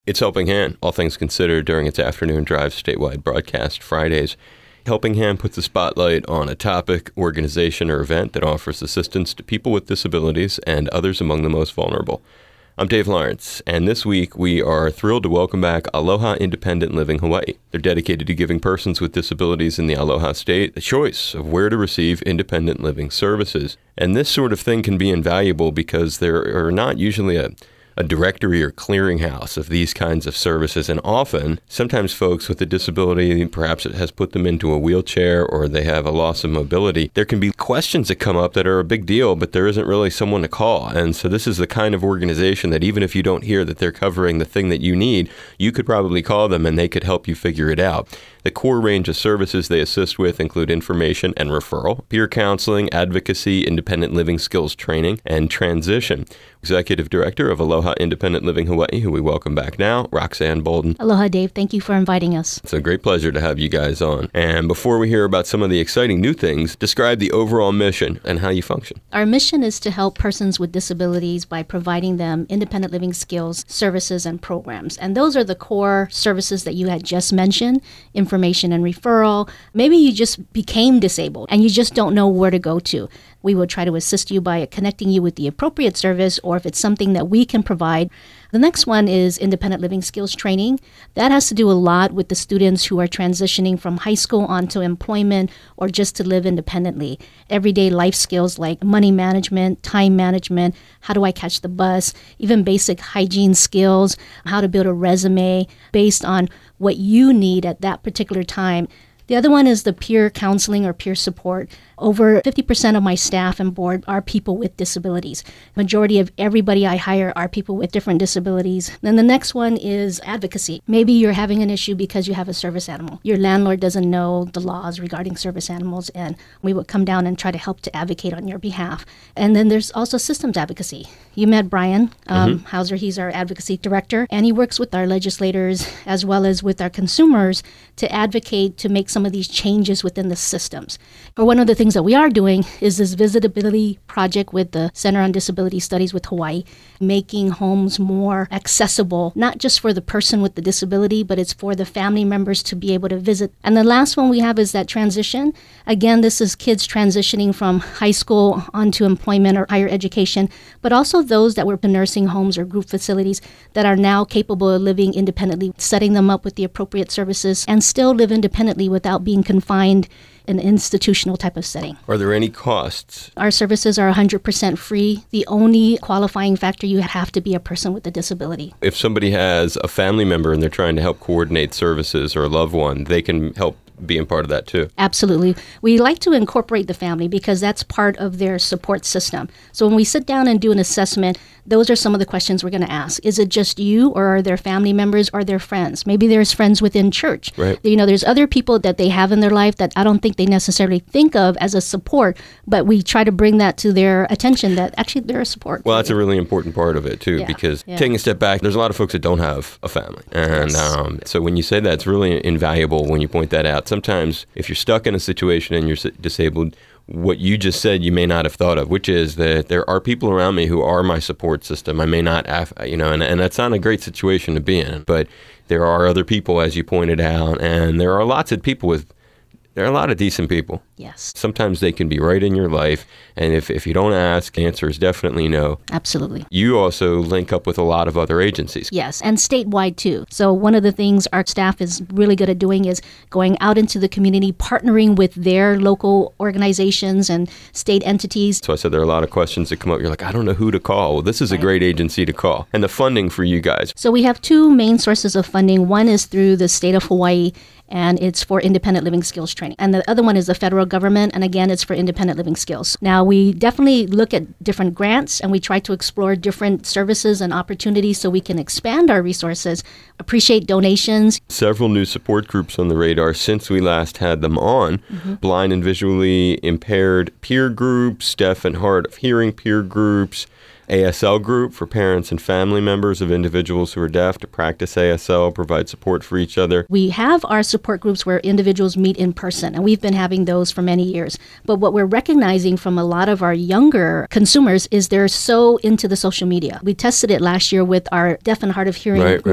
It's Helping Hand, all things considered, during its afternoon drive statewide broadcast Fridays. Helping Hand puts a spotlight on a topic, organization, or event that offers assistance to people with disabilities and others among the most vulnerable. I'm Dave Lawrence, and this week we are thrilled to welcome back Aloha Independent Living Hawaii. They're dedicated to giving persons with disabilities in the Aloha State the choice of where to receive independent living services. And this sort of thing can be invaluable because there are not usually a directory or clearinghouse of these kinds of services. And often, sometimes folks with a disability, perhaps it has put them into a wheelchair or they have a loss of mobility. There can be questions that come up that are a big deal, but there isn't really someone to call. And so this is the kind of organization that even if you don't hear that they're covering the thing that you need, you could probably call them and they could help you figure it out. The core range of services they assist with include information and referral, peer counseling, advocacy, independent living skills training, and transition. Executive Director of Aloha Independent Living Hawaii, who we welcome back now, Roxanne Bolden. Aloha, Dave. Thank you for inviting us. It's a great pleasure to have you guys on. And before we hear about some of the exciting new things, describe the overall mission and how you function. Our mission is to help persons with disabilities by providing them independent living skills, services, and programs. And those are the core services that you had just mentioned, information and referral. Maybe you just became disabled and you just don't know where to go to. We will try to assist you by connecting you with the appropriate service, or if it's something that we can provide. The next one is independent living skills training. That has to do a lot with the students who are transitioning from high school onto employment or just to live independently. Everyday life skills like money management, time management, how do I catch the bus, even basic hygiene skills, how to build a resume based on what you need at that particular time. The other one is the peer counseling or peer support. Over 50% of my staff and board are people with disabilities. Majority of everybody I hire are people with different disabilities. Then the next one is advocacy. Maybe you're having an issue because you have a service animal. Your landlord doesn't know the laws regarding service animals, and we would come down and try to help to advocate on your behalf. And then there's also systems advocacy. You met Brian Hauser. He's our advocacy director, and he works with our legislators as well as with our consumers to advocate to make some of these changes within the systems. Or one of the things that we are doing is this visitability project with the Center on Disability Studies with Hawaii, making homes more accessible, not just for the person with the disability, but it's for the family members to be able to visit. And the last one we have is that transition. Again, this is kids transitioning from high school onto employment or higher education, but also those that were in nursing homes or group facilities that are now capable of living independently, setting them up with the appropriate services and still live independently without being confined in an institutional type of setting. Are there any costs? Our services are 100% free. The only qualifying factor, you have to be a person with a disability. If somebody has a family member and they're trying to help coordinate services or a loved one, they can help being part of that too. Absolutely. We like to incorporate the family because that's part of their support system. So when we sit down and do an assessment, those are some of the questions we're going to ask. Is it just you, or are there family members, or their friends? Maybe there's friends within church. Right. You know, there's other people that they have in their life that I don't think they necessarily think of as a support, but we try to bring that to their attention that actually they're a support. Well, that's a really important part of it too, because taking a step back, there's a lot of folks that don't have a family. And so when you say that, it's really invaluable when you point that out. Sometimes if you're stuck in a situation and you're disabled, what you just said you may not have thought of, which is that there are people around me who are my support system. I may not have, and that's not a great situation to be in, but there are other people, as you pointed out, and there are lots of people there are a lot of decent people. Yes. Sometimes they can be right in your life, and if you don't ask, the answer is definitely no. Absolutely. You also link up with a lot of other agencies. Yes, and statewide too. So one of the things our staff is really good at doing is going out into the community, partnering with their local organizations and state entities. So I said there are a lot of questions that come up. You're like, I don't know who to call. Well, this is a great agency to call. And the funding for you guys. So we have two main sources of funding. One is through the state of Hawaii, and it's for independent living skills training. And the other one is the federal government, and again, it's for independent living skills. Now, we definitely look at different grants, and we try to explore different services and opportunities so we can expand our resources, appreciate donations. Several new support groups on the radar since we last had them on. Blind and visually impaired peer groups, deaf and hard of hearing peer groups, ASL group for parents and family members of individuals who are deaf to practice ASL, provide support for each other. We have our support groups where individuals meet in person, and we've been having those for many years. But what we're recognizing from a lot of our younger consumers is they're so into the social media. We tested it last year with our deaf and hard of hearing group.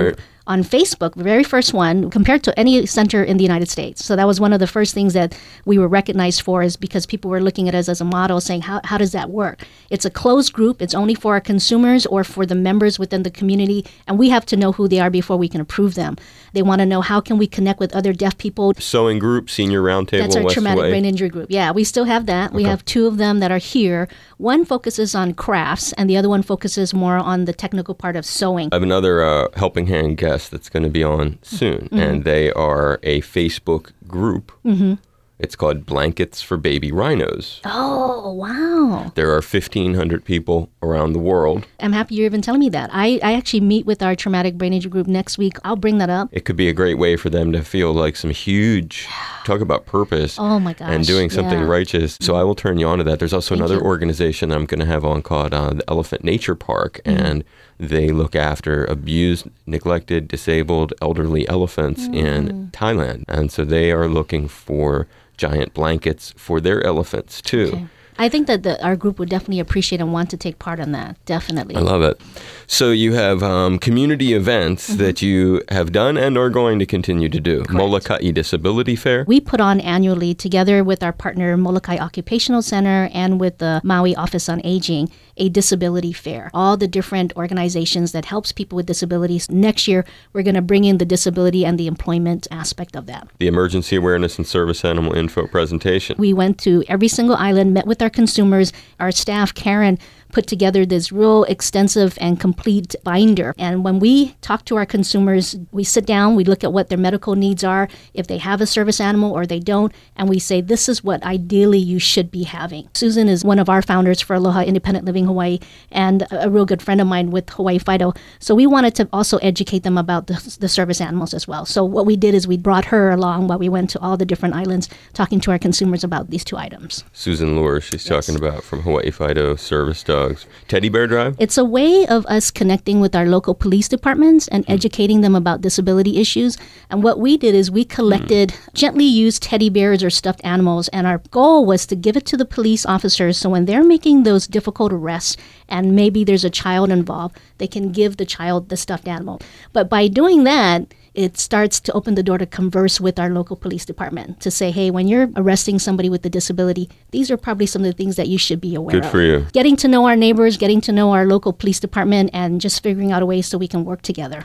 on Facebook, the very first one, compared to any center in the United States. So that was one of the first things that we were recognized for, is because people were looking at us as a model, saying, how does that work? It's a closed group. It's only for our consumers or for the members within the community, and we have to know who they are before we can approve them. They want to know, how can we connect with other deaf people? Sewing group, senior roundtable, That's our West traumatic Hawaii. brain injury group. Yeah, we still have that. We have two of them that are here. One focuses on crafts, and the other one focuses more on the technical part of sewing. I have another Helping Hand guest that's going to be on soon, and they are a Facebook group. It's called Blankets for Baby Rhinos. Oh, wow. There are 1,500 people around the world. I'm happy you're even telling me that. I actually meet with our traumatic brain injury group next week. I'll bring that up. It could be a great way for them to feel like some huge, talk about purpose. Oh, my gosh. And doing something Yeah. righteous. So I will turn you on to that. There's also another organization I'm going to have on called the Elephant Nature Park, and they look after abused, neglected, disabled, elderly elephants in Thailand. And so they are looking for giant blankets for their elephants too. Okay. I think that our group would definitely appreciate and want to take part in that. Definitely. I love it. So you have community events that you have done and are going to continue to do. Molokai Disability Fair. We put on annually, together with our partner Molokai Occupational Center and with the Maui Office on Aging, a disability fair. All the different organizations that helps people with disabilities. Next year, we're going to bring in the disability and the employment aspect of that. The Emergency Awareness and Service Animal Info presentation. We went to every single island, met with our consumers. Our staff, Karen, put together this real extensive and complete binder. And when we talk to our consumers, we sit down, we look at what their medical needs are, if they have a service animal or they don't, and we say, this is what ideally you should be having. Susan is one of our founders for Aloha Independent Living Hawaii and a real good friend of mine with Hawaii Fido. So we wanted to also educate them about the service animals as well. So what we did is we brought her along while we went to all the different islands talking to our consumers about these two items. Susan Lure, she's talking about from Hawaii Fido Service Dogs. Teddy Bear Drive? It's a way of us connecting with our local police departments and educating them about disability issues. And what we did is we collected gently used teddy bears or stuffed animals, and our goal was to give it to the police officers so when they're making those difficult arrests and maybe there's a child involved, they can give the child the stuffed animal. But by doing that, it starts to open the door to converse with our local police department to say, hey, when you're arresting somebody with a disability, these are probably some of the things that you should be aware of. Good for you. Getting to know our neighbors, getting to know our local police department, and just figuring out a way so we can work together.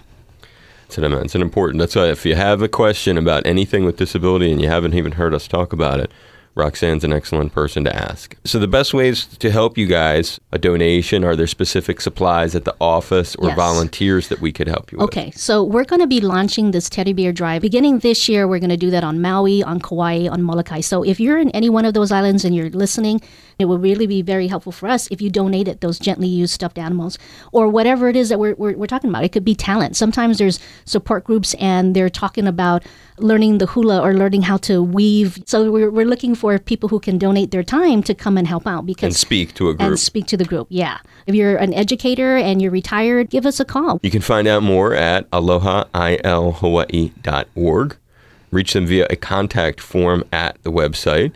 It's an important. That's why if you have a question about anything with disability and you haven't even heard us talk about it, Roxanne's an excellent person to ask. So the best ways to help you guys, a donation, are there specific supplies at the office or Yes. volunteers that we could help you with? Okay, so we're going to be launching this teddy bear drive. Beginning this year, we're going to do that on Maui, on Kauai, on Molokai. So if you're in any one of those islands and you're listening, it will really be very helpful for us if you donated those gently used stuffed animals or whatever it is that we're talking about. It could be talent. Sometimes there's support groups and they're talking about learning the hula or learning how to weave. So we're looking for people who can donate their time to come and help out because And speak to a group. and speak to the group. Yeah. If you're an educator and you're retired, give us a call. You can find out more at alohailhawaii.org. Reach them via a contact form at the website,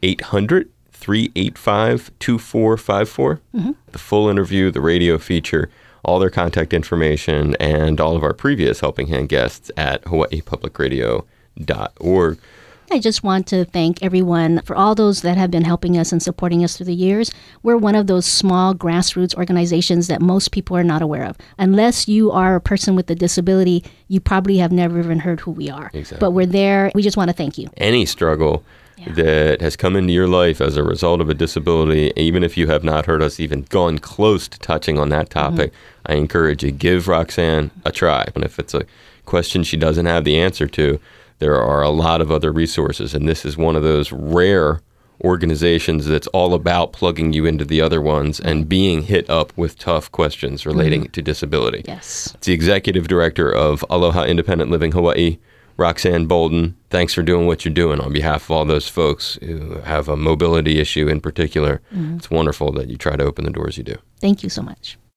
800-385-2454. The full interview, the radio feature, all their contact information, and all of our previous Helping Hand guests at hawaiipublicradio.org. I just want to thank everyone for all those that have been helping us and supporting us through the years. We're one of those small grassroots organizations that most people are not aware of. Unless you are a person with a disability, you probably have never even heard who we are. Exactly. But we're there. We just want to thank you. Any struggle that has come into your life as a result of a disability, even if you have not heard us even gone close to touching on that topic, I encourage you, give Roxanne a try. And if it's a question she doesn't have the answer to, there are a lot of other resources, and this is one of those rare organizations that's all about plugging you into the other ones and being hit up with tough questions relating to disability. Yes. It's the executive director of Aloha Independent Living Hawaii, Roxanne Bolden. Thanks for doing what you're doing on behalf of all those folks who have a mobility issue in particular. It's wonderful that you try to open the doors you do. Thank you so much.